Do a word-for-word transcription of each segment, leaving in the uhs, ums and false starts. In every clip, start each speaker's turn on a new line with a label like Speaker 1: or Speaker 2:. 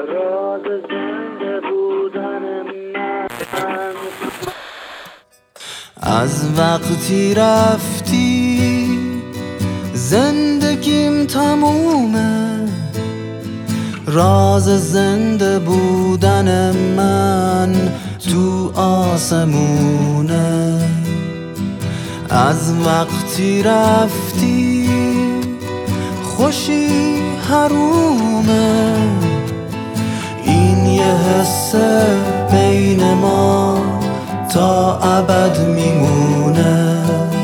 Speaker 1: راز زنده بودن من.
Speaker 2: از وقتی رفتی زندگیم تمومه، راز زنده بودن من تو آسمونه. از وقتی رفتی خوشی حرومه، این یه حس بین ما تا ابد میمونه.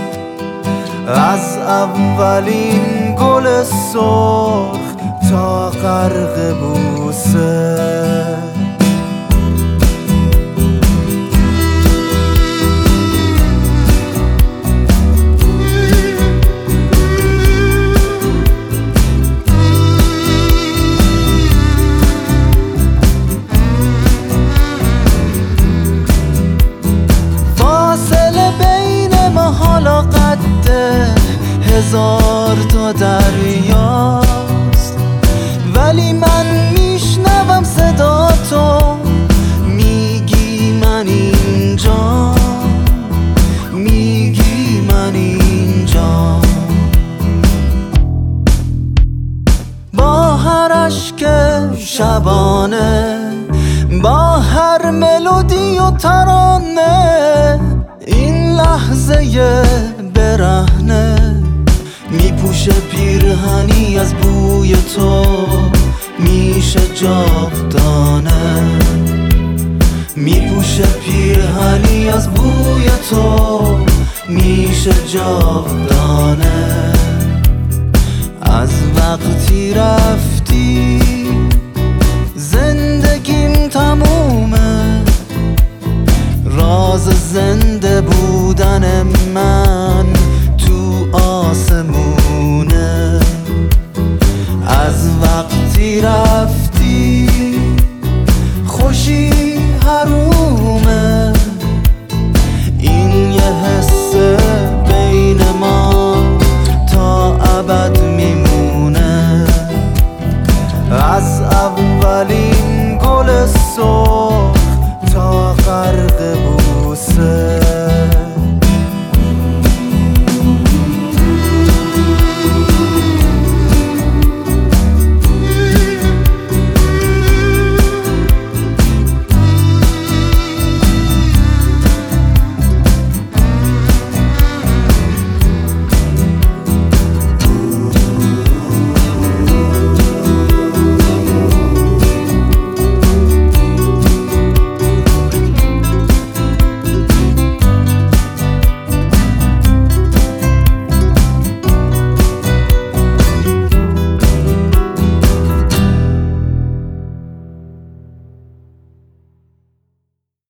Speaker 2: از اولین گل سرخ تا غرق بوسه، فاصله بین ما حالا قد هزار تا دریاست، ولی من میشنوم صدا تو، میگی من اینجا، میگی من اینجا. با هر اشک شبانه، با هر ملودی و ترانه، این لحظه برهنه میپوشه پیرهنی از بوی تو، میشه جاودانه. میپوشه پیرهنی از بوی تو، میشه جاودانه. از وقتی رفتی